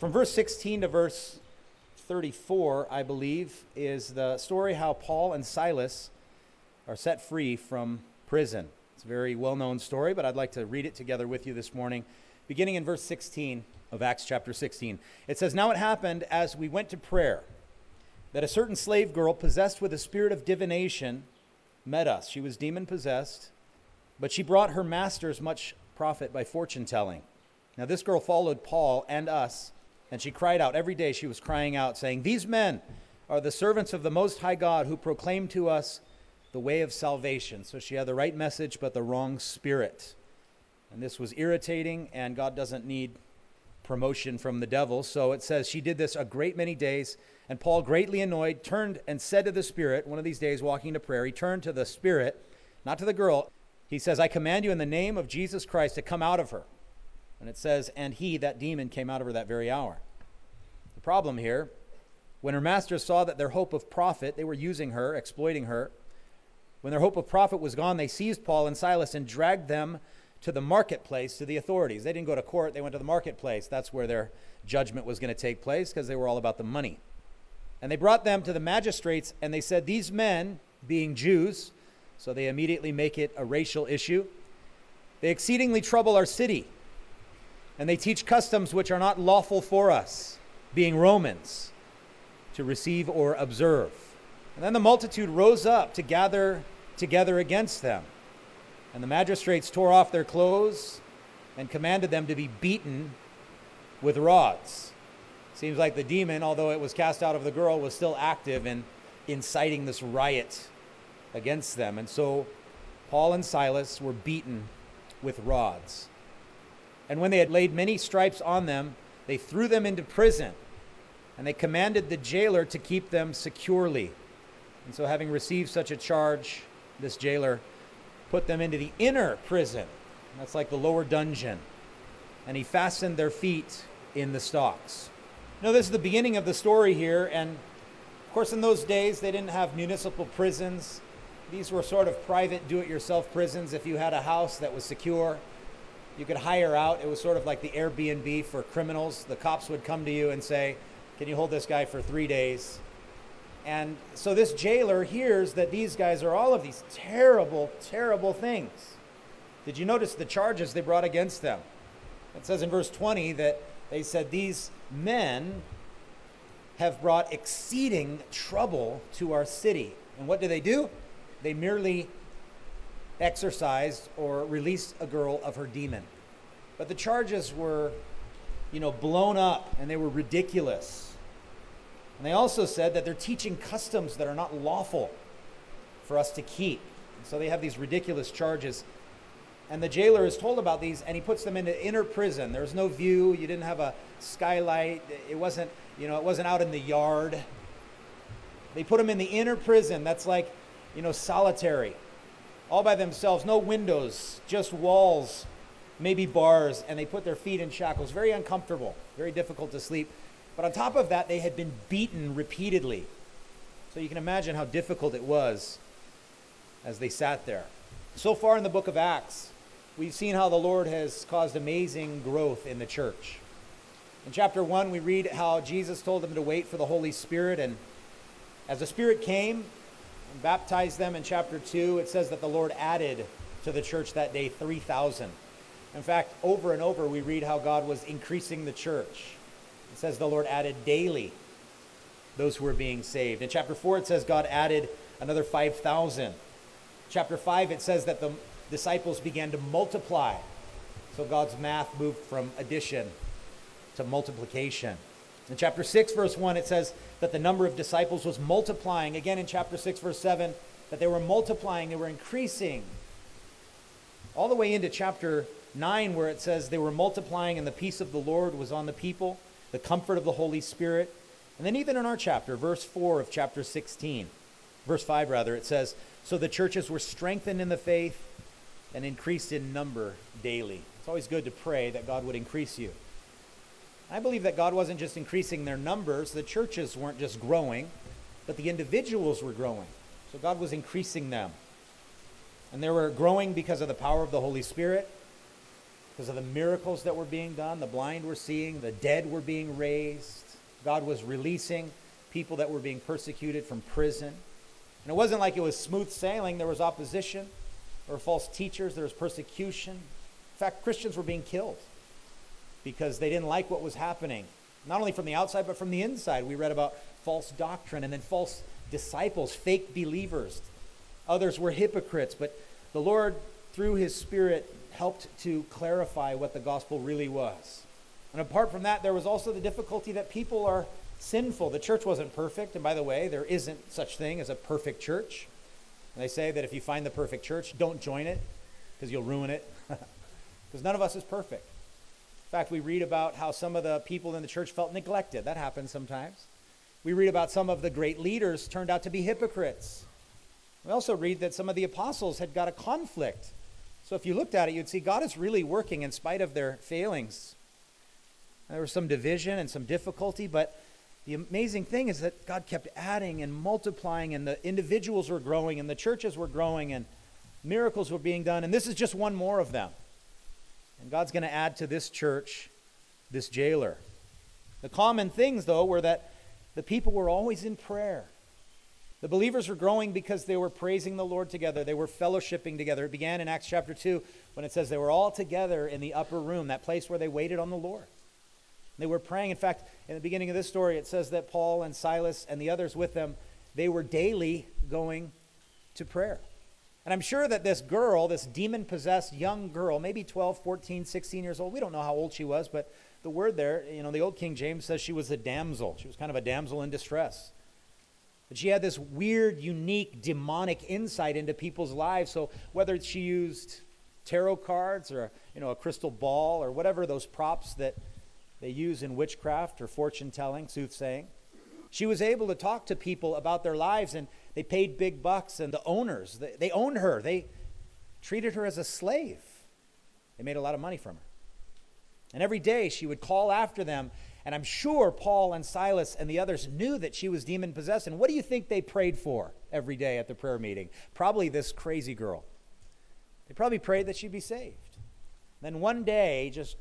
From verse 16 to verse 34, I believe, is the story how Paul and Silas are set free from prison. It's a very well-known story, but I'd like to read it together with you this morning, beginning in verse 16 of Acts chapter 16. It says, "Now it happened as we went to prayer that a certain slave girl possessed with a spirit of divination met us. She was demon-possessed, but she brought her masters much profit by fortune-telling. Now this girl followed Paul and us, and she cried out. Every day she was crying out, saying, 'These men are the servants of the Most High God who proclaim to us the way of salvation.'" So she had the right message, but the wrong spirit. And this was irritating, and God doesn't need promotion from the devil. So it says she did this a great many days, and Paul, greatly annoyed, turned and said to the spirit, one of these days walking to prayer, he turned to the spirit, not to the girl. He says, "I command you in the name of Jesus Christ to come out of her." And it says, and he, that demon, came out of her that very hour. The problem here, when her masters saw that their hope of profit, they were using her, exploiting her. When their hope of profit was gone, they seized Paul and Silas and dragged them to the marketplace, to the authorities. They didn't go to court, they went to the marketplace. That's where their judgment was going to take place, because they were all about the money. And they brought them to the magistrates, and they said, "These men," being Jews, so they immediately make it a racial issue, "they exceedingly trouble our city, and they teach customs which are not lawful for us, being Romans, to receive or observe." And then the multitude rose up to gather together against them. And the magistrates tore off their clothes and commanded them to be beaten with rods. Seems like the demon, although it was cast out of the girl, was still active in inciting this riot against them. And so Paul and Silas were beaten with rods. And when they had laid many stripes on them, they threw them into prison, and they commanded the jailer to keep them securely. And so having received such a charge, this jailer put them into the inner prison. That's like the lower dungeon. And he fastened their feet in the stocks. Now, this is the beginning of the story here. And of course, in those days, they didn't have municipal prisons. These were sort of private do-it-yourself prisons. If you had a house that was secure, you could hire out. It was sort of like the Airbnb for criminals. The cops would come to you and say, "Can you hold this guy for 3 days?" And so this jailer hears that these guys are all of these terrible, terrible things. Did you notice the charges they brought against them? It says in verse 20 that they said, "These men have brought exceeding trouble to our city." And what do? They merely exorcised or released a girl of her demon. But the charges were, blown up, and they were ridiculous. And they also said that they're teaching customs that are not lawful for us to keep. And so they have these ridiculous charges. And the jailer is told about these, and he puts them into inner prison. There was no view. You didn't have a skylight. It wasn't out in the yard. They put them in the inner prison. That's like, solitary. All by themselves, no windows, just walls, maybe bars, and they put their feet in shackles. Very uncomfortable, very difficult to sleep. But on top of that, they had been beaten repeatedly. So you can imagine how difficult it was as they sat there. So far in the book of Acts, we've seen how the Lord has caused amazing growth in the church. In chapter 1, we read how Jesus told them to wait for the Holy Spirit, and as the Spirit came and baptized them in chapter 2, it says that the Lord added to the church that day 3,000. In fact, over and over we read how God was increasing the church. It says the Lord added daily those who were being saved. In chapter 4, it says God added another 5,000. Chapter 5, it says that the disciples began to multiply. So God's math moved from addition to multiplication. In chapter 6, verse 1, it says that the number of disciples was multiplying. Again, in chapter 6, verse 7, that they were multiplying, they were increasing. All the way into chapter 9, where it says they were multiplying and the peace of the Lord was on the people, the comfort of the Holy Spirit. And then even in our chapter, verse 4 of chapter 16, verse 5 rather, it says, "So the churches were strengthened in the faith and increased in number daily." It's always good to pray that God would increase you. I believe that God wasn't just increasing their numbers. The churches weren't just growing, but the individuals were growing. So God was increasing them. And they were growing because of the power of the Holy Spirit. because of the miracles that were being done. The blind were seeing, the dead were being raised. God was releasing people that were being persecuted from prison. And it wasn't like it was smooth sailing. There was opposition. There were false teachers. There was persecution. In fact, Christians were being killed because they didn't like what was happening, not only from the outside, but from the inside. We read about false doctrine and then false disciples, fake believers. Others were hypocrites, but the Lord, through his Spirit, helped to clarify what the gospel really was. And apart from that, there was also the difficulty that people are sinful. The church wasn't perfect, and by the way, there isn't such thing as a perfect church. And they say that if you find the perfect church, don't join it, because you'll ruin it. Because none of us is perfect. In fact, we read about how some of the people in the church felt neglected. That happens sometimes. We read about some of the great leaders turned out to be hypocrites. We also read that some of the apostles had got a conflict. So if you looked at it, you'd see God is really working in spite of their failings. There was some division and some difficulty, but the amazing thing is that God kept adding and multiplying, and the individuals were growing, and the churches were growing, and miracles were being done, and this is just one more of them. And God's going to add to this church this jailer. The common things, though, were that the people were always in prayer. The believers were growing because they were praising the Lord together. They were fellowshipping together. It began in Acts chapter 2 when it says they were all together in the upper room, that place where they waited on the Lord. They were praying. In fact, in the beginning of this story, it says that Paul and Silas and the others with them, they were daily going to prayer. And I'm sure that this girl, this demon-possessed young girl, maybe 12, 14, 16 years old, we don't know how old she was, but the word there, the old King James says she was a damsel. She was kind of a damsel in distress. But she had this weird, unique, demonic insight into people's lives. So whether she used tarot cards or a crystal ball or whatever those props that they use in witchcraft or fortune-telling, soothsaying, she was able to talk to people about their lives, and they paid big bucks, and the owners, they owned her. They treated her as a slave. They made a lot of money from her. And every day she would call after them, and I'm sure Paul and Silas and the others knew that she was demon-possessed. And what do you think they prayed for every day at the prayer meeting? Probably this crazy girl. They probably prayed that she'd be saved. Then one day, just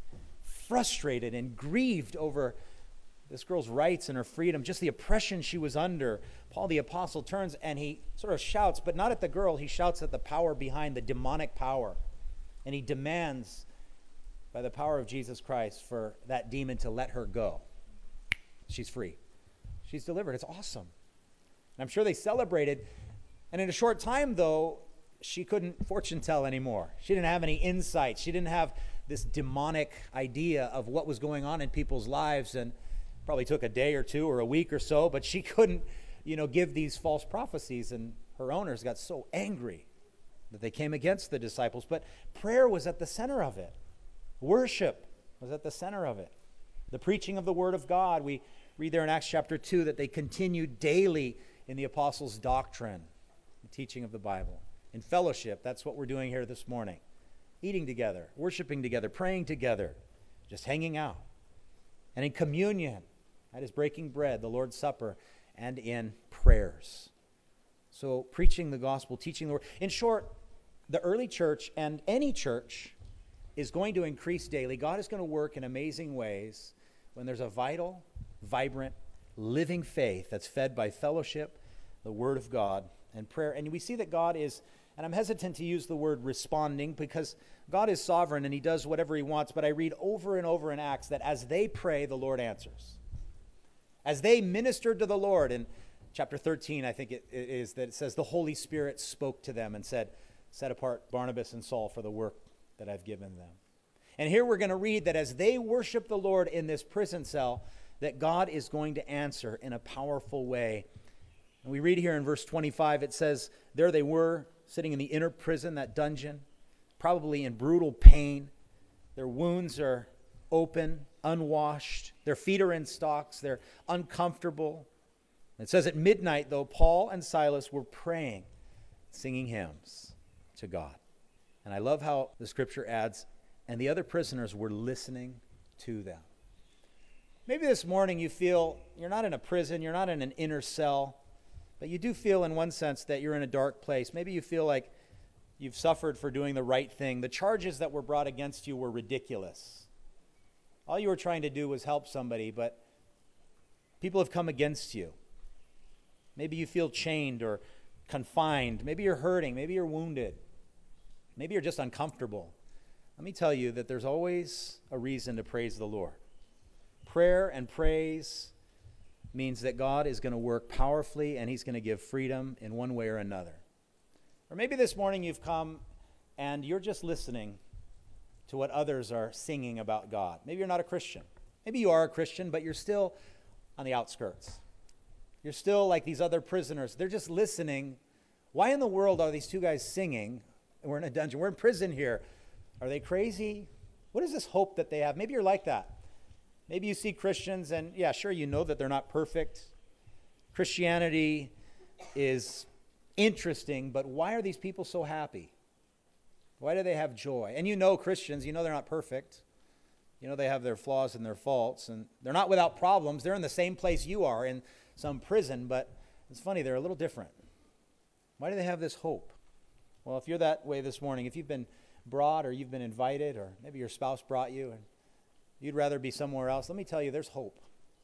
frustrated and grieved over this girl's rights and her freedom, just the oppression she was under, Paul the apostle turns and he sort of shouts, but not at the girl. He shouts at the power behind, the demonic power. And he demands, by the power of Jesus Christ, for that demon to let her go. She's free. She's delivered. It's awesome. And I'm sure they celebrated. And in a short time, though, she couldn't fortune tell anymore. She didn't have any insight. She didn't have this demonic idea of what was going on in people's lives, and probably took a day or two or a week or so, but she couldn't, give these false prophecies, and her owners got so angry that they came against the disciples. But prayer was at the center of it. Worship was at the center of it. The preaching of the Word of God, we read there in Acts chapter 2 that they continued daily in the apostles' doctrine, the teaching of the Bible. In fellowship, that's what we're doing here this morning. Eating together, worshiping together, praying together, just hanging out. And in communion, that is breaking bread, the Lord's Supper, and in prayers. So preaching the gospel, teaching the Word. In short, the early church and any church is going to increase daily. God is going to work in amazing ways when there's a vital, vibrant, living faith that's fed by fellowship, the Word of God, and prayer. And we see that God is, and I'm hesitant to use the word responding because God is sovereign and he does whatever he wants, but I read over and over in Acts that as they pray, the Lord answers. As they ministered to the Lord, in chapter 13, I think it is, that it says the Holy Spirit spoke to them and said, set apart Barnabas and Saul for the work that I've given them. And here we're going to read that as they worship the Lord in this prison cell, that God is going to answer in a powerful way. And we read here in verse 25, it says, there they were, sitting in the inner prison, that dungeon, probably in brutal pain. Their wounds are open, unwashed. Their feet are in stocks. They're uncomfortable. It says at midnight, though, Paul and Silas were praying, singing hymns to God. And I love how the scripture adds, and the other prisoners were listening to them. Maybe this morning you feel you're not in a prison, you're not in an inner cell, but you do feel in one sense that you're in a dark place. Maybe you feel like You've suffered for doing the right thing. The charges that were brought against you were ridiculous. All you were trying to do was help somebody, but people have come against you. Maybe you feel chained or confined. Maybe you're hurting. Maybe you're wounded. Maybe you're just uncomfortable. Let me tell you that there's always a reason to praise the Lord. Prayer and praise means that God is going to work powerfully and he's going to give freedom in one way or another. Or maybe this morning you've come and you're just listening to what others are singing about God. Maybe you're not a Christian. Maybe you are a Christian, but you're still on the outskirts. You're still like these other prisoners. They're just listening. Why in the world are these two guys singing? We're in a dungeon. We're in prison here. Are they crazy? What is this hope that they have? Maybe you're like that. Maybe you see Christians and, yeah, sure, you know that they're not perfect. Christianity is interesting, but why are these people so happy? Why do they have joy? And you know Christians, you know they're not perfect. You know they have their flaws and their faults, and they're not without problems. They're in the same place you are, in some prison, but it's funny, they're a little different. Why do they have this hope? Well, if you're that way this morning, if you've been brought or you've been invited, or maybe your spouse brought you and you'd rather be somewhere else, let me tell you, there's hope.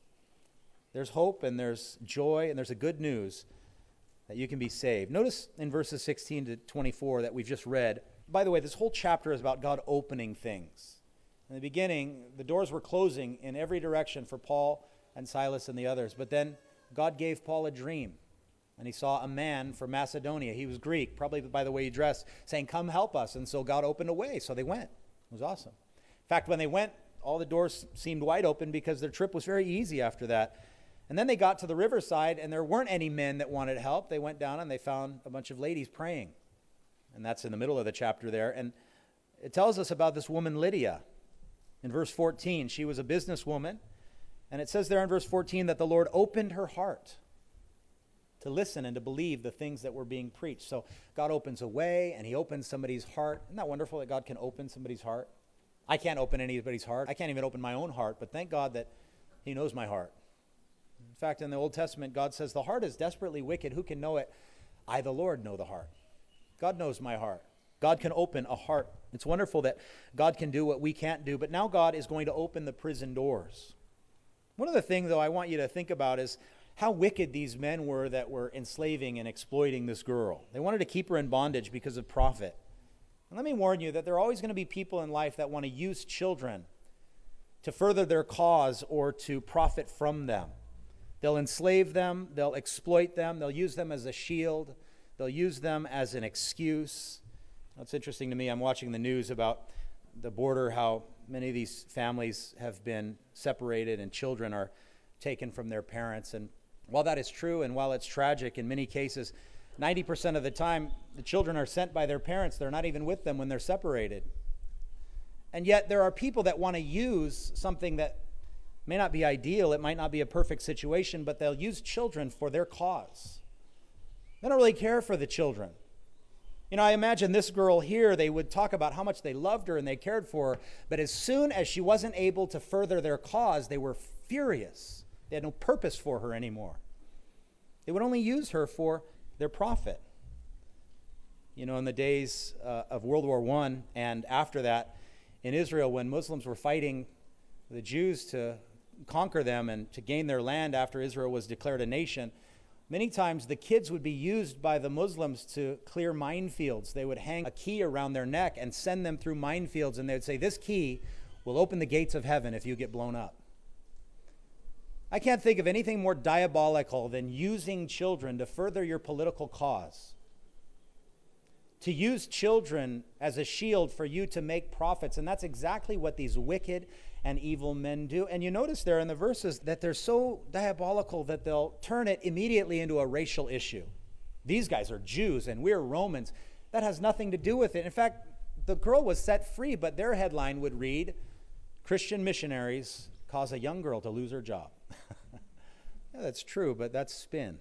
There's hope and there's joy and there's a good news that you can be saved. Notice in verses 16 to 24 that we've just read. By the way, this whole chapter is about God opening things. In the beginning, the doors were closing in every direction for Paul and Silas and the others. But then God gave Paul a dream. And he saw a man from Macedonia. He was Greek, probably by the way he dressed, saying, "Come help us." And so God opened a way. So they went. It was awesome. In fact, when they went, all the doors seemed wide open because their trip was very easy after that. And then they got to the riverside, and there weren't any men that wanted help. They went down, and they found a bunch of ladies praying. And that's in the middle of the chapter there. And it tells us about this woman, Lydia. In verse 14, she was a businesswoman. And it says there in verse 14 that the Lord opened her heart to listen and to believe the things that were being preached. So God opens a way, and he opens somebody's heart. Isn't that wonderful that God can open somebody's heart? I can't open anybody's heart. I can't even open my own heart, but thank God that he knows my heart. In fact, in the Old Testament, God says, the heart is desperately wicked. Who can know it? I, the Lord, know the heart. God knows my heart. God can open a heart. It's wonderful that God can do what we can't do, but now God is going to open the prison doors. One of the things, though, I want you to think about is how wicked these men were that were enslaving and exploiting this girl. They wanted to keep her in bondage because of profit. And let me warn you that there are always going to be people in life that want to use children to further their cause or to profit from them. They'll enslave them, they'll exploit them, they'll use them as a shield, they'll use them as an excuse. It's interesting to me, I'm watching the news about the border, how many of these families have been separated and children are taken from their parents. And while that is true and while it's tragic in many cases, 90% of the time the children are sent by their parents. They're not even with them when they're separated. And yet there are people that want to use something that may not be ideal. It might not be a perfect situation, but they'll use children for their cause. They don't really care for the children. You know, I imagine this girl here, they would talk about how much they loved her and they cared for her, but as soon as she wasn't able to further their cause, they were furious. They had no purpose for her anymore. They would only use her for their profit. You know, in the days of World War I and after that, in Israel, when Muslims were fighting the Jews to conquer them and to gain their land after Israel was declared a nation, many times the kids would be used by the Muslims to clear minefields. They would hang a key around their neck and send them through minefields, and they would say, "This key will open the gates of heaven if you get blown up." I can't think of anything more diabolical than using children to further your political cause. To use children as a shield for you to make profits. And that's exactly what these wicked and evil men do. And you notice there in the verses that they're so diabolical that they'll turn it immediately into a racial issue. These guys are Jews and we're Romans. That has nothing to do with it. In fact, the girl was set free, but their headline would read, "Christian missionaries cause a young girl to lose her job." Yeah, that's true, but that's spin.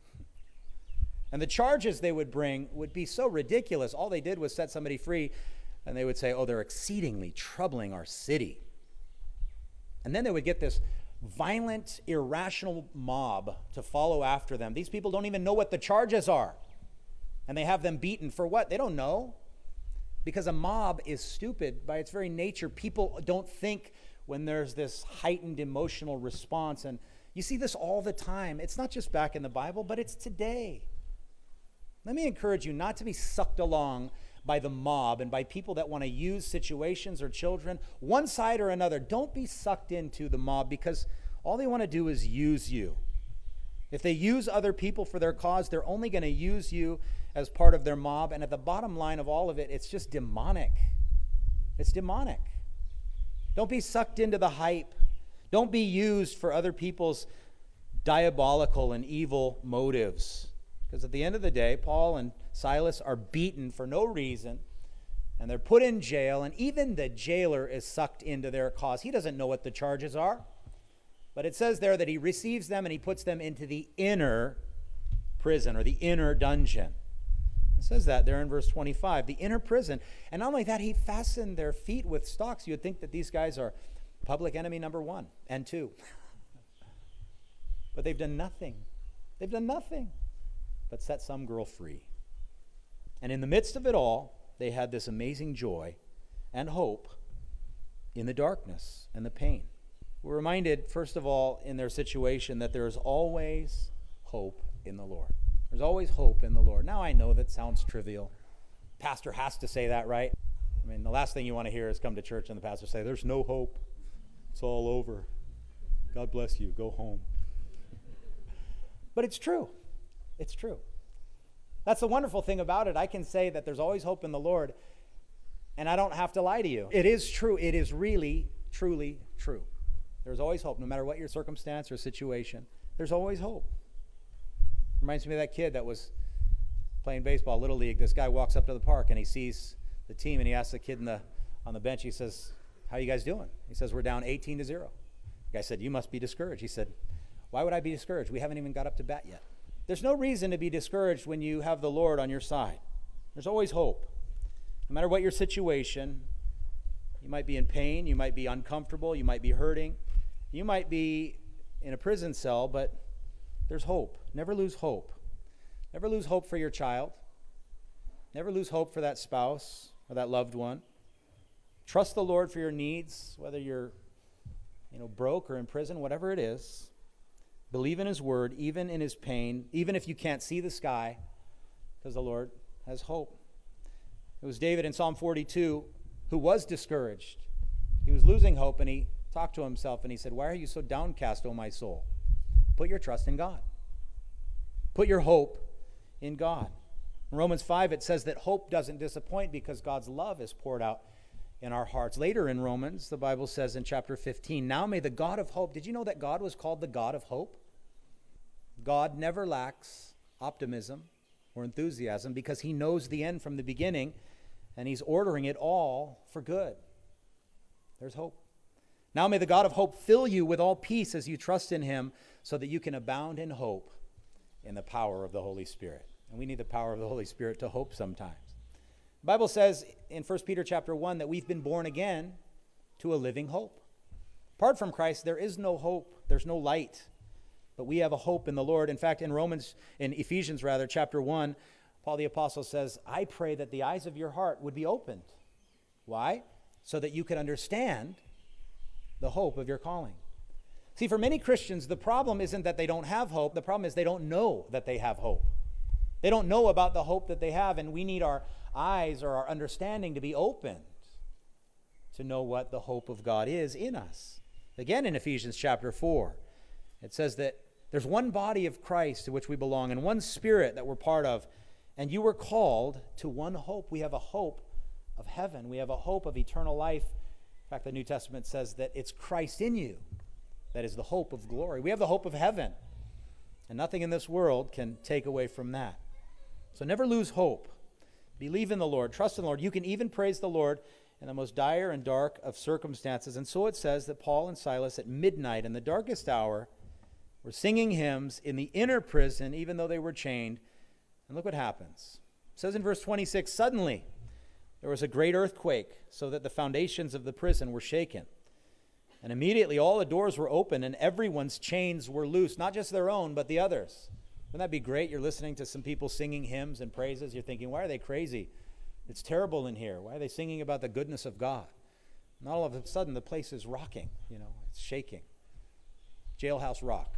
And the charges they would bring would be so ridiculous. All they did was set somebody free, and they would say, "Oh, they're exceedingly troubling our city." And then they would get this violent, irrational mob to follow after them. These people don't even know what the charges are. And they have them beaten for what? They don't know. Because a mob is stupid by its very nature. People don't think when there's this heightened emotional response. And you see this all the time. It's not just back in the Bible, but it's today. Let me encourage you not to be sucked along by the mob and by people that want to use situations or children, one side or another. Don't be sucked into the mob, because all they want to do is use you. If they use other people for their cause, they're only going to use you as part of their mob. And at the bottom line of all of it, it's just demonic. It's demonic. Don't be sucked into the hype. Don't be used for other people's diabolical and evil motives. Because at the end of the day, Paul and Silas are beaten for no reason, and they're put in jail, and even the jailer is sucked into their cause. He doesn't know what the charges are. But it says there that he receives them and he puts them into the inner prison, or the inner dungeon. It says that there in verse 25, the inner prison. And not only that, he fastened their feet with stocks. You would think that these guys are public enemy number 1 and 2. But they've done nothing. They've done nothing but set some girl free. And in the midst of it all, they had this amazing joy and hope in the darkness and the pain. We're reminded, first of all, in their situation, that there is always hope in the Lord. There's always hope in the Lord. Now, I know that sounds trivial. Pastor has to say that, right? I mean, the last thing you want to hear is come to church and the pastor say, there's no hope. It's all over. God bless you. Go home. But it's true. It's true. That's the wonderful thing about it. I can say that there's always hope in the Lord, and I don't have to lie to you. It is true. It is really, truly true. There's always hope, no matter what your circumstance or situation. There's always hope. Reminds me of that kid that was playing baseball, Little League. This guy walks up to the park and he sees the team, and he asks the kid on the bench, he says, how you guys doing? He says, we're down 18-0. The guy said, you must be discouraged. He said, why would I be discouraged? We haven't even got up to bat yet. There's no reason to be discouraged when you have the Lord on your side. There's always hope. No matter what your situation, you might be in pain, you might be uncomfortable, you might be hurting. You might be in a prison cell, but there's hope. Never lose hope. Never lose hope for your child. Never lose hope for that spouse or that loved one. Trust the Lord for your needs, whether you're broke or in prison, whatever it is. Believe in His word, even in His pain, even if you can't see the sky, because the Lord has hope. It was David in Psalm 42 who was discouraged. He was losing hope, and he talked to himself and he said, why are you so downcast, O my soul? Put your trust in God. Put your hope in God. In Romans 5, it says that hope doesn't disappoint because God's love is poured out in our hearts. Later in Romans, the Bible says in chapter 15, now may the God of hope. Did you know that God was called the God of hope? God never lacks optimism or enthusiasm because He knows the end from the beginning, and He's ordering it all for good. There's hope. Now may the God of hope fill you with all peace as you trust in Him, so that you can abound in hope in the power of the Holy Spirit. And we need the power of the Holy Spirit to hope sometimes. The Bible says in 1 Peter chapter 1 that we've been born again to a living hope. Apart from Christ, there is no hope. There's no light. But we have a hope in the Lord. In fact, in Ephesians chapter 1, Paul the Apostle says, I pray that the eyes of your heart would be opened. Why? So that you can understand the hope of your calling. See, for many Christians, the problem isn't that they don't have hope. The problem is they don't know that they have hope. They don't know about the hope that they have, and we need our eyes or our understanding to be opened to know what the hope of God is in us. Again, in Ephesians chapter 4, it says that there's one body of Christ to which we belong, and one Spirit that we're part of, and you were called to one hope. We have a hope of heaven. We have a hope of eternal life. In fact, the New Testament says that it's Christ in you that is the hope of glory. We have the hope of heaven, and nothing in this world can take away from that. So never lose hope. Believe in the Lord. Trust in the Lord. You can even praise the Lord in the most dire and dark of circumstances. And so it says that Paul and Silas at midnight in the darkest hour were singing hymns in the inner prison, even though they were chained. And look what happens. It says in verse 26, suddenly there was a great earthquake, so that the foundations of the prison were shaken. And immediately all the doors were open, and everyone's chains were loose, not just their own, but the others. Wouldn't that be great? You're listening to some people singing hymns and praises. You're thinking, why are they crazy? It's terrible in here. Why are they singing about the goodness of God? And all of a sudden, the place is rocking, it's shaking. Jailhouse rock,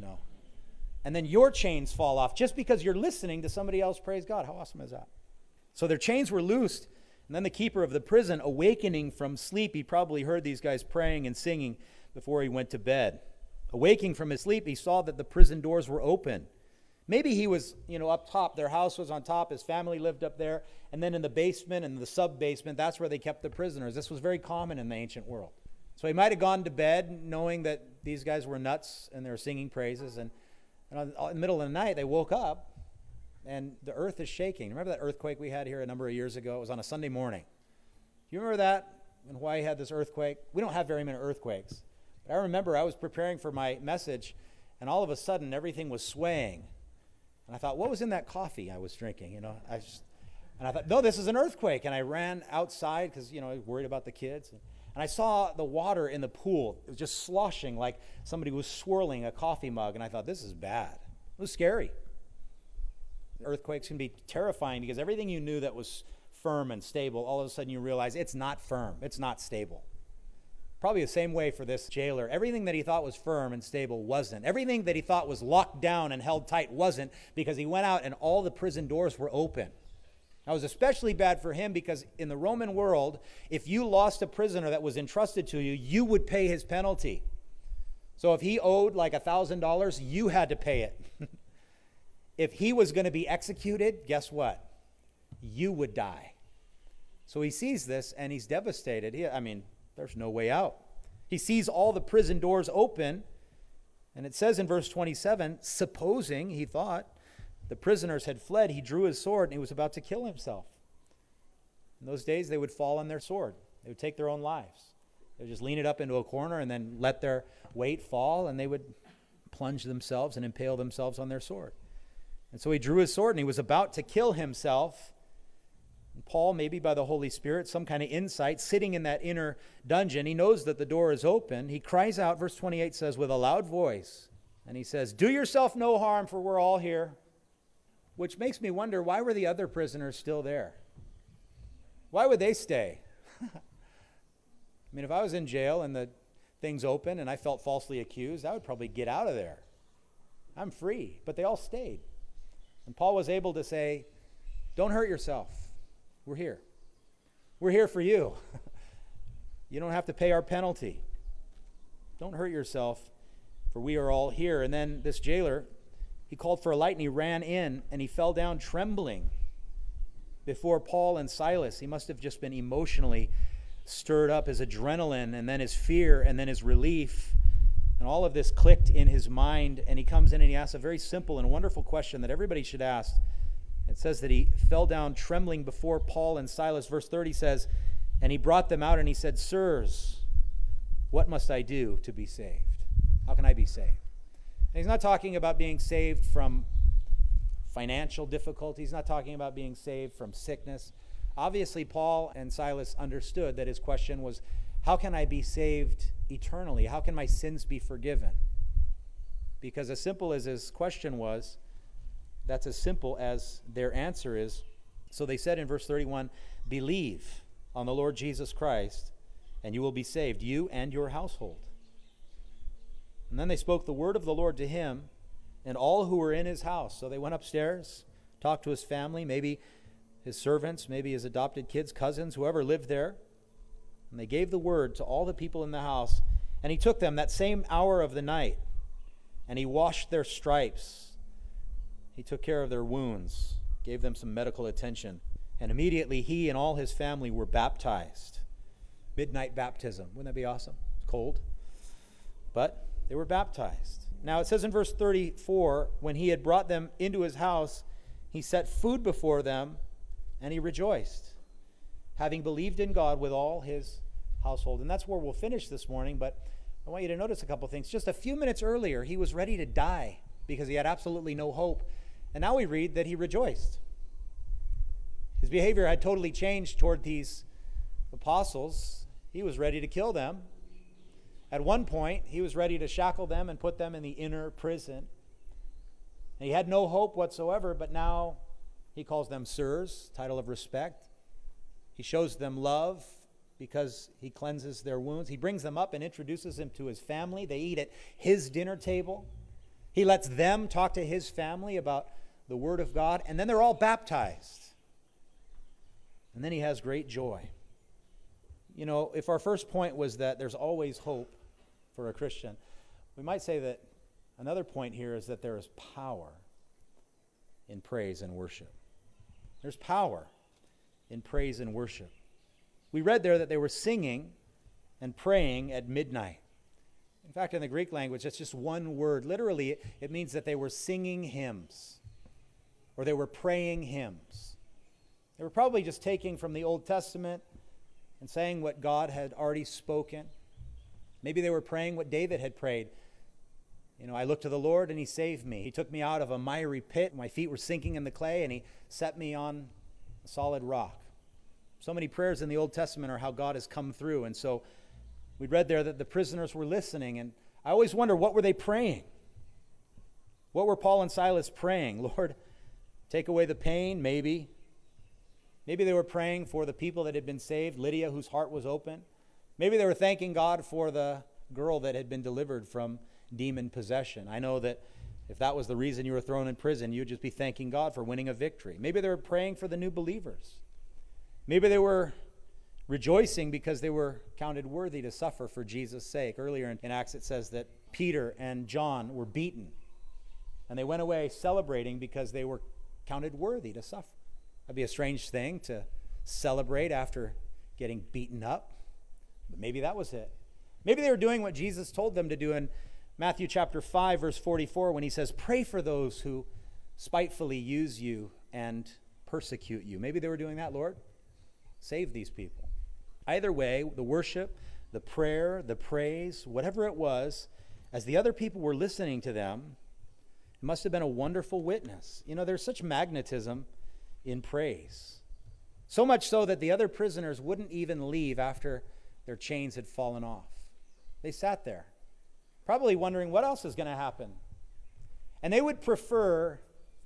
And then your chains fall off just because you're listening to somebody else praise God. How awesome is that? So their chains were loosed, and then the keeper of the prison, awakening from sleep, he probably heard these guys praying and singing before he went to bed. Awaking from his sleep, he saw that the prison doors were open. Maybe he was, up top. Their house was on top. His family lived up there. And then in the basement and the sub-basement, that's where they kept the prisoners. This was very common in the ancient world. So he might have gone to bed knowing that these guys were nuts and they were singing praises. And in the middle of the night, they woke up and the earth is shaking. Remember that earthquake we had here a number of years ago? It was on a Sunday morning. Do you remember that? When Hawaii had this earthquake? We don't have very many earthquakes. But I remember I was preparing for my message, and all of a sudden everything was swaying. And I thought, what was in that coffee I was drinking? And I thought, no, this is an earthquake. And I ran outside because, I was worried about the kids. And I saw the water in the pool. It was just sloshing like somebody was swirling a coffee mug. And I thought, this is bad. It was scary. Earthquakes can be terrifying because everything you knew that was firm and stable, all of a sudden you realize it's not firm. It's not stable. Probably the same way for this jailer. Everything that he thought was firm and stable wasn't. Everything that he thought was locked down and held tight wasn't, because he went out and all the prison doors were open. That was especially bad for him because in the Roman world, if you lost a prisoner that was entrusted to you, you would pay his penalty. So if he owed like $1,000, you had to pay it. If he was going to be executed, guess what? You would die. So he sees this and he's devastated. There's no way out. He sees all the prison doors open, and it says in verse 27, supposing, he thought, the prisoners had fled, he drew his sword and he was about to kill himself. In those days, they would fall on their sword. They would take their own lives. They would just lean it up into a corner and then let their weight fall, and they would plunge themselves and impale themselves on their sword. And so he drew his sword and he was about to kill himself. And Paul, maybe by the Holy Spirit, some kind of insight, sitting in that inner dungeon, he knows that the door is open. He cries out, verse 28 says, with a loud voice, and he says, do yourself no harm, for we're all here. Which makes me wonder, why were the other prisoners still there? Why would they stay? If I was in jail and the thing's open and I felt falsely accused, I would probably get out of there. I'm free. But they all stayed. And Paul was able to say, don't hurt yourself. We're here. We're here for you. You don't have to pay our penalty. Don't hurt yourself, for we are all here. And then this jailer, he called for a light and he ran in and he fell down trembling before Paul and Silas. He must have just been emotionally stirred up, his adrenaline and then his fear and then his relief. And all of this clicked in his mind, and he comes in and he asks a very simple and wonderful question that everybody should ask. It says that he fell down trembling before Paul and Silas. Verse 30 says, and he brought them out and he said, sirs, what must I do to be saved? How can I be saved? And he's not talking about being saved from financial difficulty. He's not talking about being saved from sickness. Obviously, Paul and Silas understood that his question was, how can I be saved eternally? How can my sins be forgiven? Because as simple as his question was, that's as simple as their answer is. So they said in verse 31, believe on the Lord Jesus Christ, and you will be saved, you and your household. And then they spoke the word of the Lord to him and all who were in his house. So they went upstairs, talked to his family, maybe his servants, maybe his adopted kids, cousins, whoever lived there. And they gave the word to all the people in the house. And he took them that same hour of the night, and he washed their stripes. He took care of their wounds, gave them some medical attention. And immediately he and all his family were baptized. Midnight baptism. Wouldn't that be awesome? It's cold. But they were baptized. Now it says in verse 34, when he had brought them into his house, he set food before them, and he rejoiced, having believed in God with all his household. And that's where we'll finish this morning, but I want you to notice a couple things. Just a few minutes earlier, he was ready to die because he had absolutely no hope. And now we read that he rejoiced. His behavior had totally changed toward these apostles. He was ready to kill them. At one point, he was ready to shackle them and put them in the inner prison. He had no hope whatsoever, but now he calls them sirs, title of respect. He shows them love because he cleanses their wounds. He brings them up and introduces them to his family. They eat at his dinner table. He lets them talk to his family about the Word of God, and then they're all baptized. And then he has great joy. You know, if our first point was that there's always hope for a Christian, we might say that another point here is that there is power in praise and worship. There's power in praise and worship. We read there that they were singing and praying at midnight. In fact, in the Greek language, it's just one word. Literally, it means that they were singing hymns or they were praying hymns. They were probably just taking from the Old Testament and saying what God had already spoken. Maybe they were praying what David had prayed. You know, I looked to the Lord and he saved me. He took me out of a miry pit. My feet were sinking in the clay and he set me on a solid rock. So many prayers in the Old Testament are how God has come through. And so we read there that the prisoners were listening. And I always wonder, what were they praying? What were Paul and Silas praying? Lord, take away the pain, maybe. Maybe they were praying for the people that had been saved, Lydia, whose heart was open. Maybe they were thanking God for the girl that had been delivered from demon possession. I know that if that was the reason you were thrown in prison, you'd just be thanking God for winning a victory. Maybe they were praying for the new believers. Maybe they were rejoicing because they were counted worthy to suffer for Jesus' sake. Earlier in Acts it says that Peter and John were beaten, and they went away celebrating because they were counted worthy to suffer. That'd be a strange thing to celebrate after getting beaten up. But maybe that was it. Maybe they were doing what Jesus told them to do in Matthew chapter 5, verse 44, when he says, pray for those who spitefully use you and persecute you. Maybe they were doing that, Lord. Save these people. Either way, the worship, the prayer, the praise, whatever it was, as the other people were listening to them, it must have been a wonderful witness. You know, there's such magnetism in praise. So much so that the other prisoners wouldn't even leave after their chains had fallen off. They sat there, probably wondering what else is going to happen. And they would prefer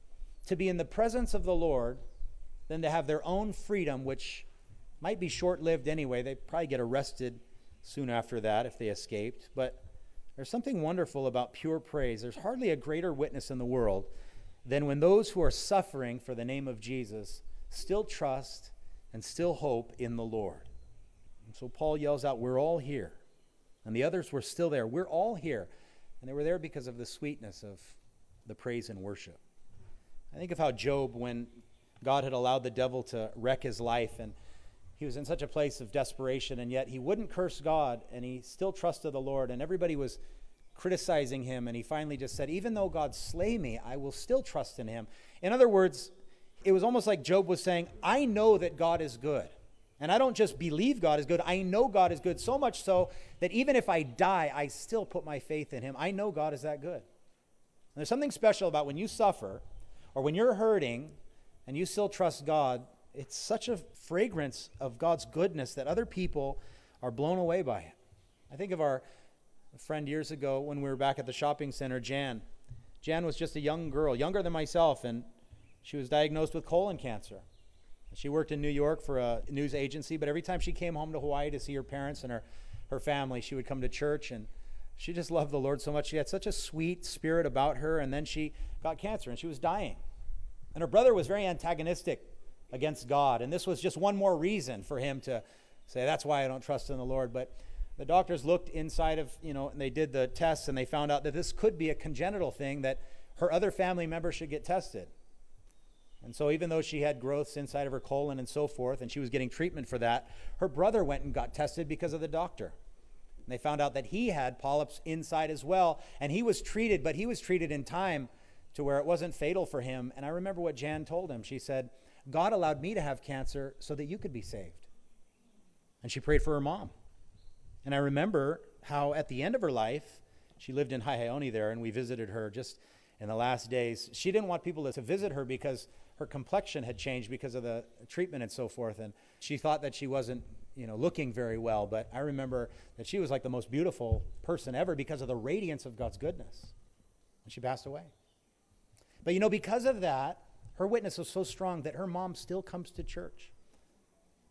to be in the presence of the Lord than to have their own freedom, which might be short-lived anyway. They'd probably get arrested soon after that if they escaped. But there's something wonderful about pure praise. There's hardly a greater witness in the world than when those who are suffering for the name of Jesus still trust and still hope in the Lord. And so Paul yells out, we're all here. And the others were still there. We're all here. And they were there because of the sweetness of the praise and worship. I think of how Job, when God had allowed the devil to wreck his life, and he was in such a place of desperation, and yet he wouldn't curse God, and he still trusted the Lord, and everybody was criticizing him, and he finally just said, even though God slay me, I will still trust in him. In other words, it was almost like Job was saying, I know that God is good. And I don't just believe God is good, I know God is good, so much so that even if I die, I still put my faith in him. I know God is that good. And there's something special about when you suffer, or when you're hurting, and you still trust God. It's such a fragrance of God's goodness that other people are blown away by it. I think of our friend years ago when we were back at the shopping center, Jan. Jan was just a young girl, younger than myself, and she was diagnosed with colon cancer. She worked in New York for a news agency, but every time she came home to Hawaii to see her parents and her family, she would come to church, and she just loved the Lord so much. She had such a sweet spirit about her, and then she got cancer, and she was dying. And her brother was very antagonistic against God, and this was just one more reason for him to say, that's why I don't trust in the Lord. But the doctors looked inside of, and they did the tests, and they found out that this could be a congenital thing, that her other family members should get tested. And so even though she had growths inside of her colon and so forth, and she was getting treatment for that, her brother went and got tested because of the doctor. And they found out that he had polyps inside as well, and he was treated, but he was treated in time to where it wasn't fatal for him. And I remember what Jan told him. She said, God allowed me to have cancer so that you could be saved. And she prayed for her mom. And I remember how at the end of her life, she lived in Haiheoni there, and we visited her just in the last days. She didn't want people to visit her because her complexion had changed because of the treatment and so forth. And she thought that she wasn't, looking very well. But I remember that she was like the most beautiful person ever because of the radiance of God's goodness. And she passed away. But because of that, her witness was so strong that her mom still comes to church.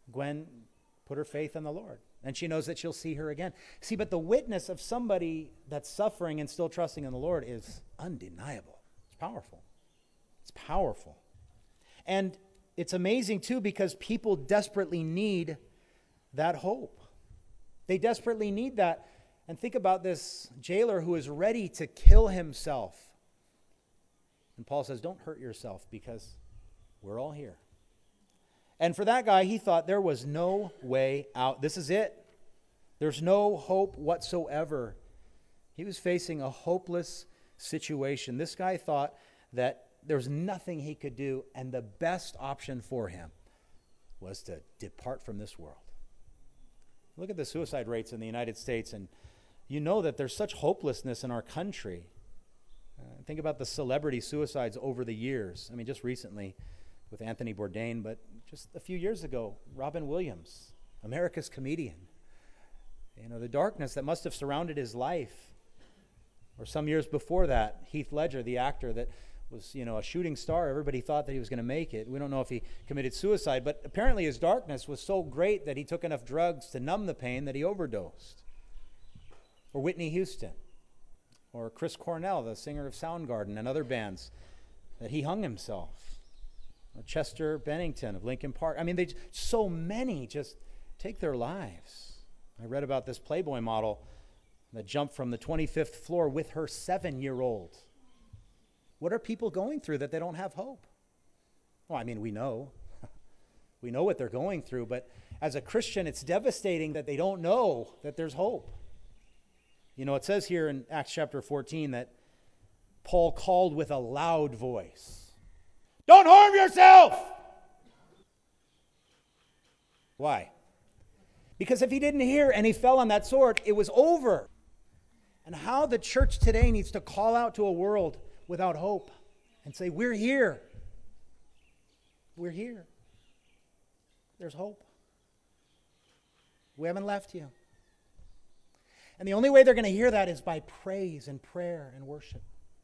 Gwen put her faith in the Lord, and she knows that she'll see her again. See, but the witness of somebody that's suffering and still trusting in the Lord is undeniable. It's powerful. It's powerful. And it's amazing, too, because people desperately need that hope. They desperately need that. And think about this jailer who is ready to kill himself. And Paul says, don't hurt yourself because we're all here. And for that guy, he thought there was no way out. This is it. There's no hope whatsoever. He was facing a hopeless situation. This guy thought that there was nothing he could do, and the best option for him was to depart from this world. Look at the suicide rates in the United States, and you know that there's such hopelessness in our country. Think about the celebrity suicides over the years. I mean, just recently with Anthony Bourdain, but just a few years ago, Robin Williams, America's comedian. You know, the darkness that must have surrounded his life. Or some years before that, Heath Ledger, the actor that was, a shooting star. Everybody thought that he was going to make it. We don't know if he committed suicide, but apparently his darkness was so great that he took enough drugs to numb the pain that he overdosed. Or Whitney Houston. Or Chris Cornell, the singer of Soundgarden and other bands, that he hung himself. Or Chester Bennington of Linkin Park. I mean, so many just take their lives. I read about this Playboy model that jumped from the 25th floor with her 7-year-old. What are people going through that they don't have hope? Well, I mean, we know. We know what they're going through, but as a Christian, it's devastating that they don't know that there's hope. It says here in Acts chapter 14 that Paul called with a loud voice, "Don't harm yourself!" Why? Because if he didn't hear and he fell on that sword, it was over. And how the church today needs to call out to a world without hope and say, we're here. We're here. There's hope. We haven't left you. And the only way they're going to hear that is by praise and prayer and worship.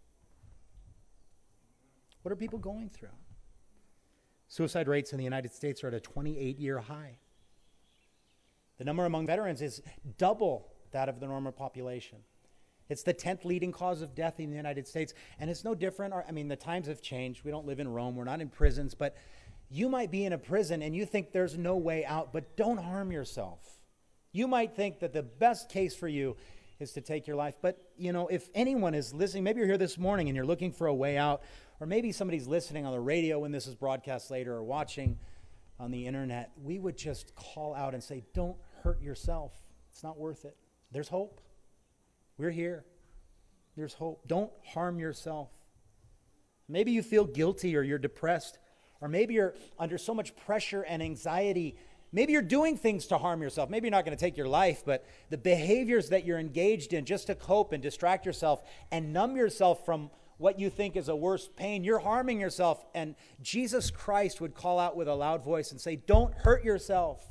What are people going through? Suicide rates in the United States are at a 28-year high. The number among veterans is double that of the normal population. It's the 10th leading cause of death in the United States. And it's no different. The times have changed. We don't live in Rome. We're not in prisons. But you might be in a prison and you think there's no way out, but don't harm yourself. You might think that the best case for you is to take your life. But, if anyone is listening, maybe you're here this morning and you're looking for a way out, or maybe somebody's listening on the radio when this is broadcast later or watching on the internet, we would just call out and say, don't hurt yourself. It's not worth it. There's hope. We're here. There's hope. Don't harm yourself. Maybe you feel guilty or you're depressed, or maybe you're under so much pressure and anxiety. Maybe you're doing things to harm yourself. Maybe you're not going to take your life, but the behaviors that you're engaged in just to cope and distract yourself and numb yourself from what you think is a worse pain, you're harming yourself. And Jesus Christ would call out with a loud voice and say, don't hurt yourself.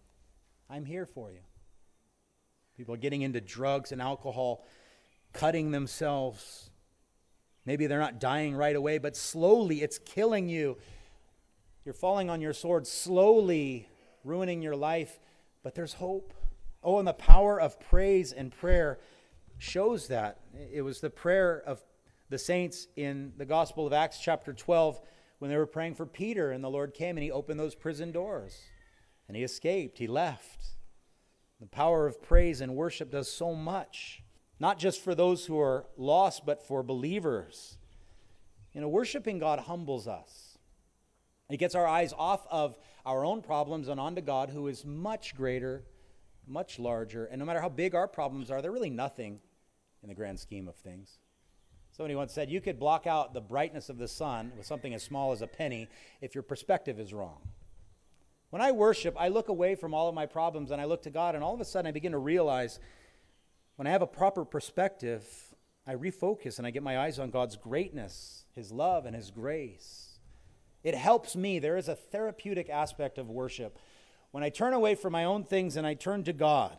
I'm here for you. People are getting into drugs and alcohol, cutting themselves. Maybe they're not dying right away, but slowly it's killing you. You're falling on your sword, slowly ruining your life, but there's hope. Oh, and the power of praise and prayer shows that. It was the prayer of the saints in the Gospel of Acts chapter 12 when they were praying for Peter, and the Lord came and he opened those prison doors, and he escaped, he left. The power of praise and worship does so much, not just for those who are lost, but for believers. Worshiping God humbles us. It gets our eyes off of our own problems and onto God, who is much greater, much larger. And no matter how big our problems are, they're really nothing in the grand scheme of things. Somebody once said, you could block out the brightness of the sun with something as small as a penny if your perspective is wrong. When I worship, I look away from all of my problems and I look to God, and all of a sudden I begin to realize when I have a proper perspective, I refocus and I get my eyes on God's greatness, His love, and His grace. It helps me. There is a therapeutic aspect of worship. When I turn away from my own things and I turn to God,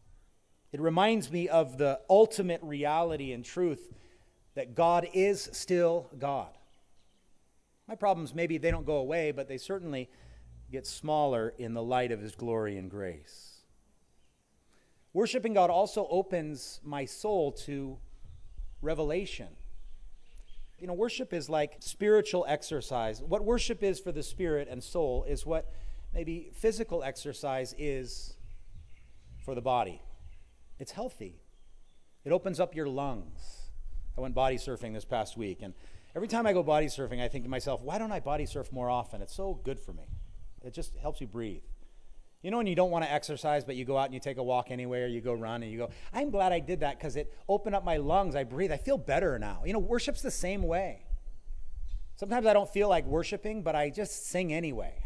it reminds me of the ultimate reality and truth that God is still God. My problems, maybe they don't go away, but they certainly get smaller in the light of his glory and grace. Worshiping God also opens my soul to revelation. You know, worship is like spiritual exercise. What worship is for the spirit and soul is what maybe physical exercise is for the body. It's healthy. It opens up your lungs. I went body surfing this past week, and every time I go body surfing, I think to myself, why don't I body surf more often? It's so good for me. It just helps you breathe. You know when you don't want to exercise, but you go out and you take a walk anyway, or you go run, and you go, I'm glad I did that because it opened up my lungs. I breathe. I feel better now. You know, worship's the same way. Sometimes I don't feel like worshiping, but I just sing anyway.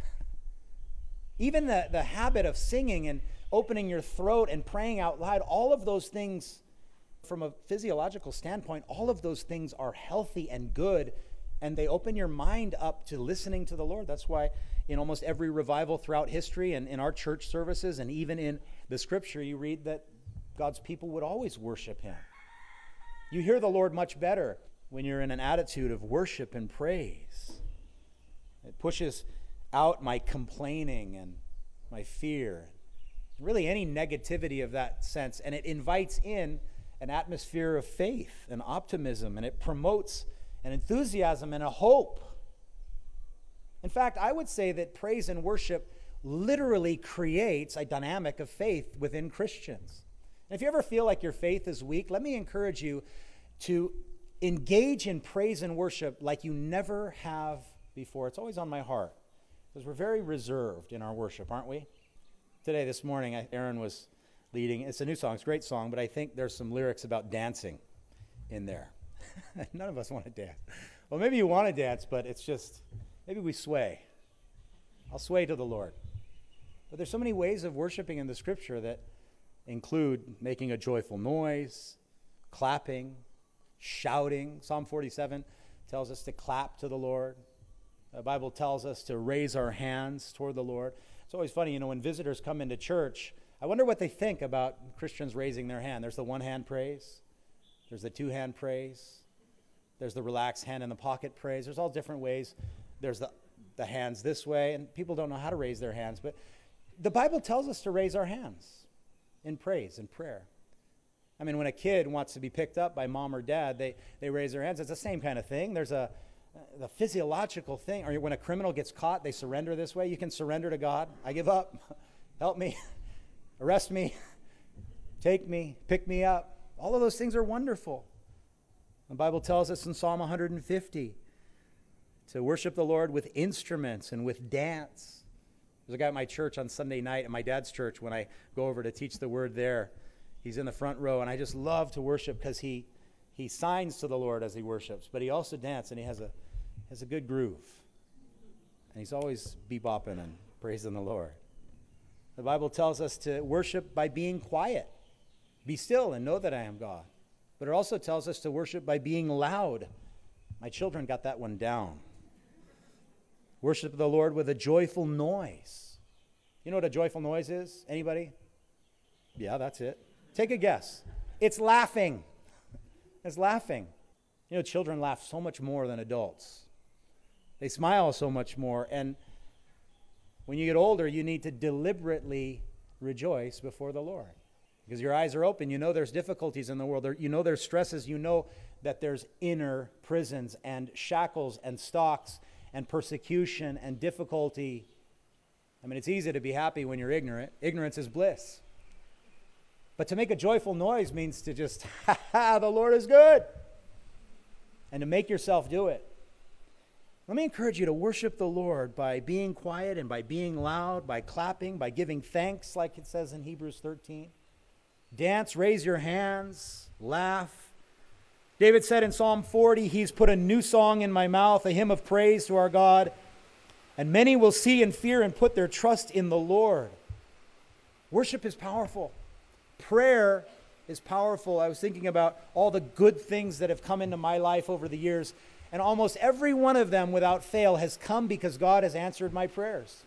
Even the habit of singing and opening your throat and praying out loud, all of those things, from a physiological standpoint, all of those things are healthy and good, and they open your mind up to listening to the Lord. That's why in almost every revival throughout history and in our church services and even in the scripture, you read that God's people would always worship him. You hear the Lord much better when you're in an attitude of worship and praise. It pushes out my complaining and my fear, really any negativity of that sense, and it invites in an atmosphere of faith and optimism, and it promotes an enthusiasm and a hope. In fact, I would say that praise and worship literally creates a dynamic of faith within Christians. And if you ever feel like your faith is weak, let me encourage you to engage in praise and worship like you never have before. It's always on my heart because we're very reserved in our worship, aren't we? Today, this morning, Aaron was leading. It's a new song. It's a great song, but I think there's some lyrics about dancing in there. None of us want to dance. Well, maybe you want to dance, but it's just, maybe we sway. I'll sway to the Lord. But there's so many ways of worshiping in the scripture that include making a joyful noise, clapping, shouting. Psalm 47 tells us to clap to the Lord. The Bible tells us to raise our hands toward the Lord. It's always funny, you know, when visitors come into church, I wonder what they think about Christians raising their hand. There's the one-hand praise. There's the two-hand praise. There's the relaxed hand in the pocket praise. There's all different ways. There's the hands this way, and people don't know how to raise their hands. But the Bible tells us to raise our hands in praise and prayer. I mean, when a kid wants to be picked up by mom or dad, they raise their hands. It's the same kind of thing. There's the physiological thing. Or when a criminal gets caught, they surrender this way. You can surrender to God. I give up. Help me. Arrest me. Take me. Pick me up. All of those things are wonderful. The Bible tells us in Psalm 150 to worship the Lord with instruments and with dance. There's a guy at my church on Sunday night, at my dad's church, when I go over to teach the word there. He's in the front row, and I just love to worship because he signs to the Lord as he worships, but he also dances, and he has a good groove. And he's always bebopping and praising the Lord. The Bible tells us to worship by being quiet. Be still and know that I am God. But it also tells us to worship by being loud. My children got that one down. Worship the Lord with a joyful noise. You know what a joyful noise is? Anybody? Yeah, that's it. Take a guess. It's laughing. It's laughing. You know, children laugh so much more than adults. They smile so much more. And when you get older, you need to deliberately rejoice before the Lord. Because your eyes are open. You know there's difficulties in the world. You know there's stresses. You know that there's inner prisons and shackles and stocks and persecution and difficulty. I mean, it's easy to be happy when you're ignorant. Ignorance is bliss. But to make a joyful noise means to just, the Lord is good. And to make yourself do it. Let me encourage you to worship the Lord by being quiet and by being loud, by clapping, by giving thanks, like it says in Hebrews 13. Dance, raise your hands, laugh. David said in Psalm 40, He's put a new song in my mouth, a hymn of praise to our God. And many will see and fear and put their trust in the Lord. Worship is powerful. Prayer is powerful. I was thinking about all the good things that have come into my life over the years, and almost every one of them, without fail, has come because God has answered my prayers.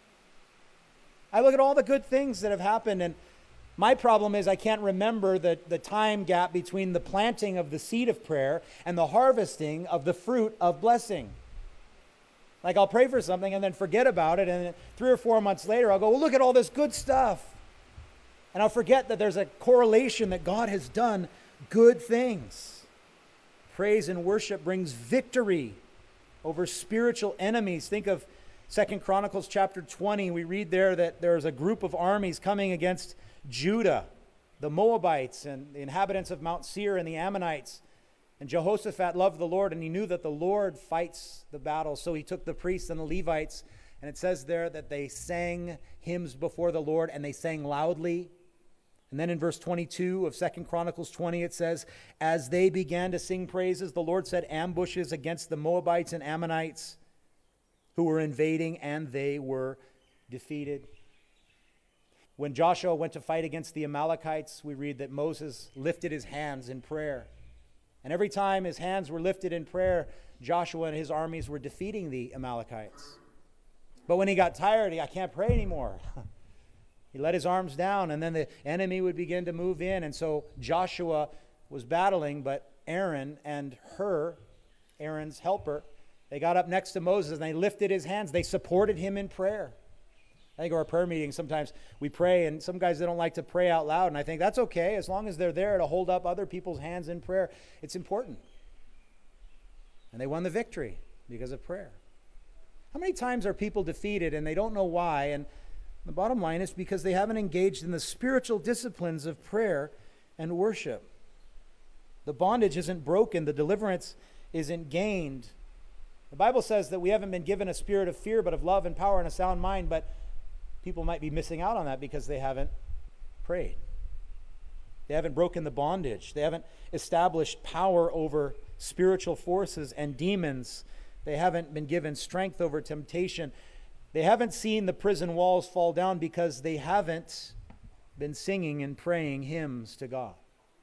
I look at all the good things that have happened, and my problem is I can't remember the time gap between the planting of the seed of prayer and the harvesting of the fruit of blessing. Like I'll pray for something and then forget about it, and then 3 or 4 months later I'll go, well, look at all this good stuff. And I'll forget that there's a correlation that God has done good things. Praise and worship brings victory over spiritual enemies. Think of 2 Chronicles chapter 20. We read there that there's a group of armies coming against Judah, the Moabites and the inhabitants of Mount Seir and the Ammonites. And Jehoshaphat loved the Lord, and he knew that the Lord fights the battle. So he took the priests and the Levites, and it says there that they sang hymns before the Lord, and they sang loudly. And then in verse 22 of 2 Chronicles 20, it says, as they began to sing praises, the Lord set ambushes against the Moabites and Ammonites who were invading, and they were defeated. When Joshua went to fight against the Amalekites, we read that Moses lifted his hands in prayer. And every time his hands were lifted in prayer, Joshua and his armies were defeating the Amalekites. But when he got tired, I can't pray anymore. He let his arms down, and then the enemy would begin to move in. And so Joshua was battling, but Aaron and Aaron's helper, they got up next to Moses, and they lifted his hands. They supported him in prayer. I think our prayer meetings, sometimes we pray, and some guys, they don't like to pray out loud. And I think that's okay, as long as they're there to hold up other people's hands in prayer. It's important. And they won the victory because of prayer. How many times are people defeated and they don't know why? And the bottom line is because they haven't engaged in the spiritual disciplines of prayer and worship. The bondage isn't broken. The deliverance isn't gained. The Bible says that we haven't been given a spirit of fear, but of love and power and a sound mind. But people might be missing out on that because they haven't prayed. They haven't broken the bondage. They haven't established power over spiritual forces and demons. They haven't been given strength over temptation. They haven't seen the prison walls fall down because they haven't been singing and praying hymns to God.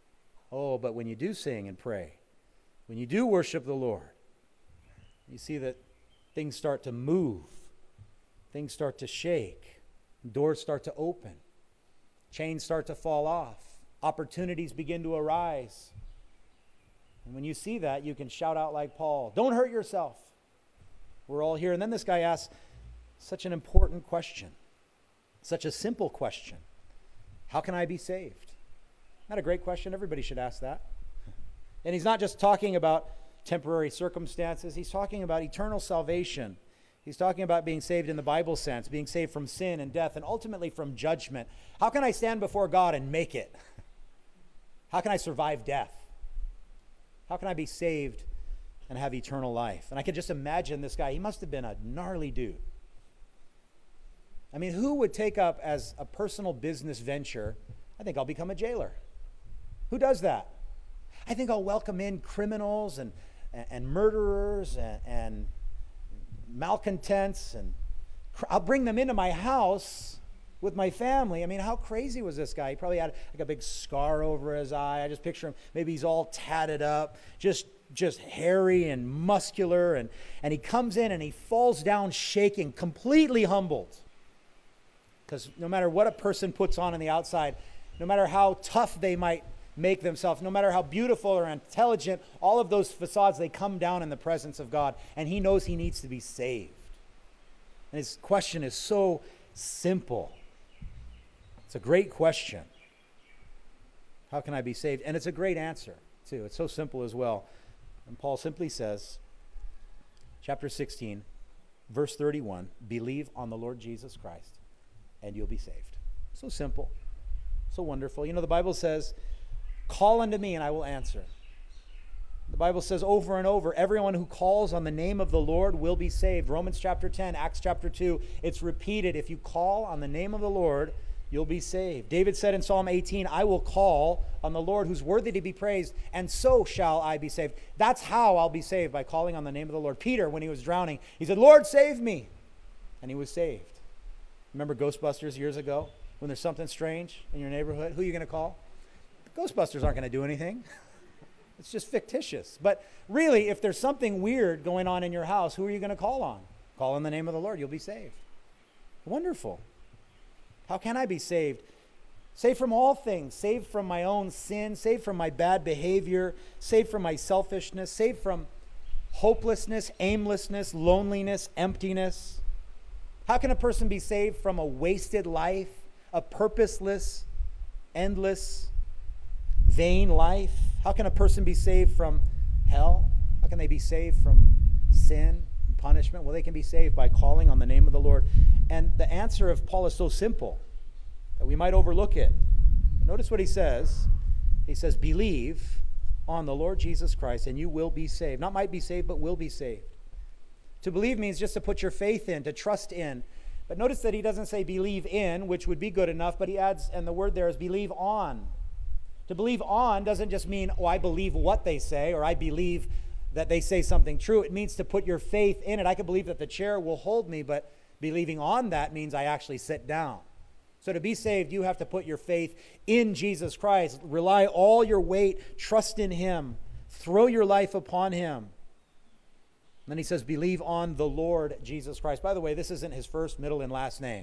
Oh, but when you do sing and pray, when you do worship the Lord, you see that things start to move. Things start to shake. Doors start to open. Chains start to fall off. Opportunities begin to arise. And when you see that, you can shout out like Paul, don't hurt yourself. We're all here. And then this guy asks such an important question, such a simple question. How can I be saved? Isn't that a great question? Everybody should ask that. And he's not just talking about temporary circumstances. He's talking about eternal salvation. He's talking about being saved in the Bible sense, being saved from sin and death, and ultimately from judgment. How can I stand before God and make it? How can I survive death? How can I be saved and have eternal life? And I can just imagine this guy. He must have been a gnarly dude. I mean, who would take up as a personal business venture, I think I'll become a jailer? Who does that? I think I'll welcome in criminals and murderers and malcontents, and I'll bring them into my house with my family. I mean, how crazy was this guy? He probably had like a big scar over his eye. I just picture him, maybe he's all tatted up, just hairy and muscular, and he comes in and he falls down shaking, completely humbled. Because no matter what a person puts on the outside, no matter how tough they might make themselves, no matter how beautiful or intelligent, all of those facades, they come down in the presence of God, and he knows he needs to be saved. And his question is so simple. It's a great question. How can I be saved? And it's a great answer, too. It's so simple as well. And Paul simply says, chapter 16, verse 31, believe on the Lord Jesus Christ, and you'll be saved. So simple, so wonderful. You know, the Bible says, call unto me and I will answer. The Bible says over and over, everyone who calls on the name of the Lord will be saved. Romans chapter 10, Acts chapter 2, it's repeated. If you call on the name of the Lord, you'll be saved. David said in Psalm 18, I will call on the Lord who's worthy to be praised, and so shall I be saved. That's how I'll be saved, by calling on the name of the Lord. Peter, when he was drowning, he said, Lord, save me. And he was saved. Remember Ghostbusters years ago? When there's something strange in your neighborhood, who are you going to call? The Ghostbusters aren't going to do anything. It's just fictitious. But really, if there's something weird going on in your house, who are you going to call on? Call on the name of the Lord. You'll be saved. Wonderful. How can I be saved? Saved from all things. Saved from my own sin. Saved from my bad behavior. Saved from my selfishness. Saved from hopelessness, aimlessness, loneliness, emptiness. How can a person be saved from a wasted life, a purposeless, endless, vain life? How can a person be saved from hell? How can they be saved from sin and punishment? Well, they can be saved by calling on the name of the Lord. And the answer of Paul is so simple that we might overlook it. Notice what he says. He says, believe on the Lord Jesus Christ and you will be saved. Not might be saved, but will be saved. To believe means just to put your faith in, to trust in. But notice that he doesn't say believe in, which would be good enough, but he adds, and the word there is believe on. To believe on doesn't just mean, oh, I believe what they say, or I believe that they say something true. It means to put your faith in it. I can believe that the chair will hold me, but believing on that means I actually sit down. So to be saved, you have to put your faith in Jesus Christ. Rely all your weight, trust in him, throw your life upon him. And then he says, believe on the Lord Jesus Christ. By the way, this isn't his first, middle, and last name.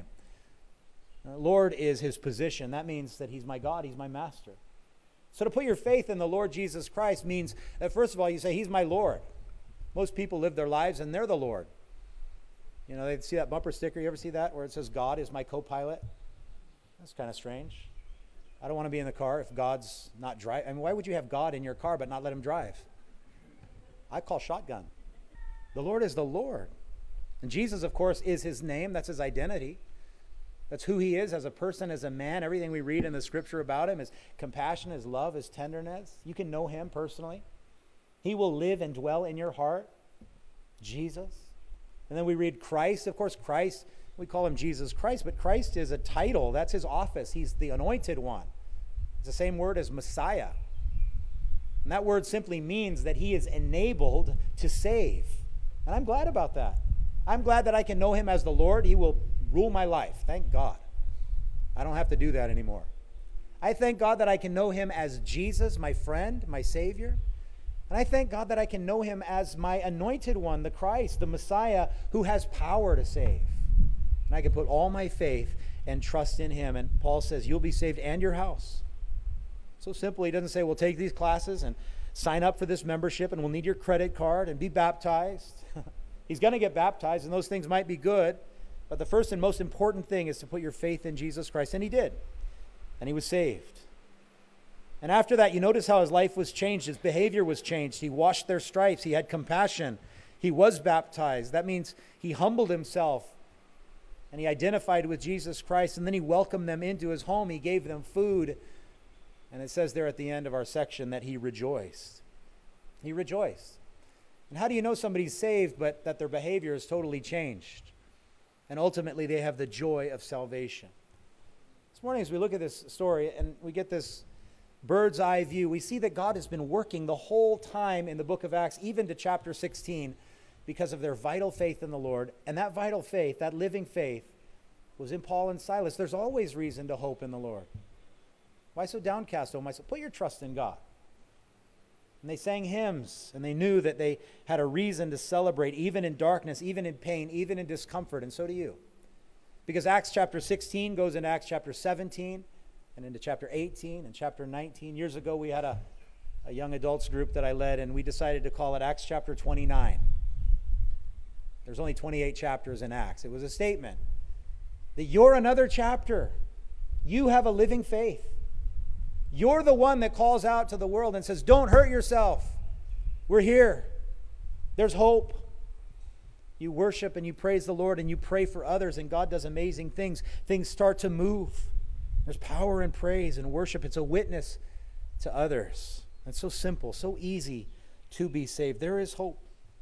Lord is his position. That means that he's my God, he's my master. So to put your faith in the Lord Jesus Christ means that, first of all, you say, he's my Lord. Most people live their lives and they're the Lord. You know, they see that bumper sticker. You ever see that where it says, God is my co-pilot? That's kind of strange. I don't want to be in the car if God's not driving. I mean, why would you have God in your car but not let him drive? I call shotgun. The Lord is the Lord. And Jesus, of course, is his name. That's his identity. That's who he is as a person, as a man. Everything we read in the scripture about him is compassion, his love, his tenderness. You can know him personally. He will live and dwell in your heart. Jesus. And then we read Christ. Of course, Christ, we call him Jesus Christ, but Christ is a title. That's his office. He's the anointed one. It's the same word as Messiah. And that word simply means that he is enabled to save. And I'm glad about that. I'm glad that I can know him as the Lord. He will rule my life. Thank God. I don't have to do that anymore. I thank God that I can know him as Jesus, my friend, my Savior. And I thank God that I can know him as my anointed one, the Christ, the Messiah, who has power to save. And I can put all my faith and trust in him. And Paul says, you'll be saved and your house. So simple. He doesn't say, well, take these classes and sign up for this membership and we'll need your credit card and be baptized. He's going to get baptized and those things might be good. But the first and most important thing is to put your faith in Jesus Christ. And he did. And he was saved. And after that, you notice how his life was changed. His behavior was changed. He washed their stripes. He had compassion. He was baptized. That means he humbled himself. And he identified with Jesus Christ. And then he welcomed them into his home. He gave them food. And it says there at the end of our section that he rejoiced. He rejoiced. And how do you know somebody's saved but that their behavior is totally changed? And ultimately, they have the joy of salvation. This morning, as we look at this story and we get this bird's eye view, we see that God has been working the whole time in the book of Acts, even to chapter 16, because of their vital faith in the Lord. And that vital faith, that living faith, was in Paul and Silas. There's always reason to hope in the Lord. Why so downcast, O my soul? Put your trust in God. And they sang hymns, and they knew that they had a reason to celebrate, even in darkness, even in pain, even in discomfort, and so do you. Because Acts chapter 16 goes into Acts chapter 17, and into chapter 18 and chapter 19. Years ago, we had a young adults group that I led, and we decided to call it Acts chapter 29. There's only 28 chapters in Acts. It was a statement that you're another chapter. You have a living faith. You're the one that calls out to the world and says, don't hurt yourself. We're here. There's hope. You worship and you praise the Lord and you pray for others and God does amazing things. Things start to move. There's power in praise and worship. It's a witness to others. It's so simple, so easy to be saved. There is hope.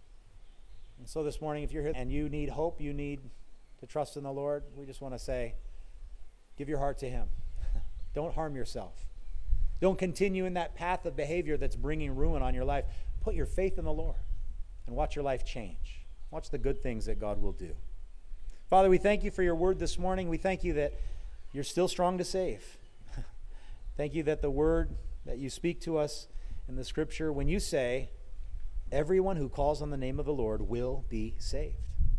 And so this morning, if you're here and you need hope, you need to trust in the Lord, we just want to say, give your heart to him. Don't harm yourself. Don't continue in that path of behavior that's bringing ruin on your life. Put your faith in the Lord and watch your life change. Watch the good things that God will do. Father, we thank you for your word this morning. We thank you that you're still strong to save. Thank you that the word that you speak to us in the scripture, when you say, everyone who calls on the name of the Lord will be saved.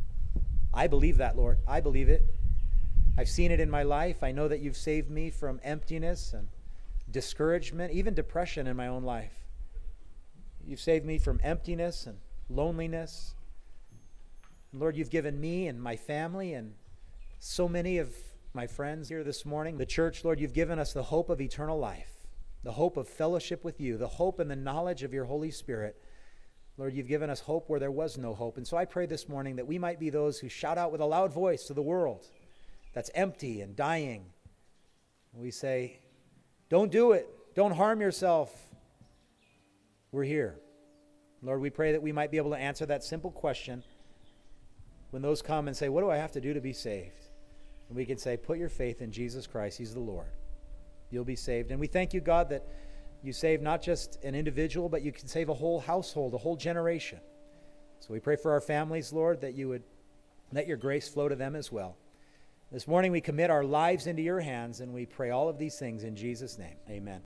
I believe that, Lord. I believe it. I've seen it in my life. I know that you've saved me from emptiness and discouragement, even depression in my own life. You've saved me from emptiness and loneliness. And Lord, you've given me and my family and so many of my friends here this morning, the church, Lord, you've given us the hope of eternal life, the hope of fellowship with you, the hope and the knowledge of your Holy Spirit. Lord, you've given us hope where there was no hope. And so I pray this morning that we might be those who shout out with a loud voice to the world that's empty and dying. We say, don't do it. Don't harm yourself. We're here. Lord, we pray that we might be able to answer that simple question when those come and say, what do I have to do to be saved? And we can say, put your faith in Jesus Christ. He's the Lord. You'll be saved. And we thank you, God, that you save not just an individual, but you can save a whole household, a whole generation. So we pray for our families, Lord, that you would let your grace flow to them as well. This morning we commit our lives into your hands, and we pray all of these things in Jesus' name. Amen.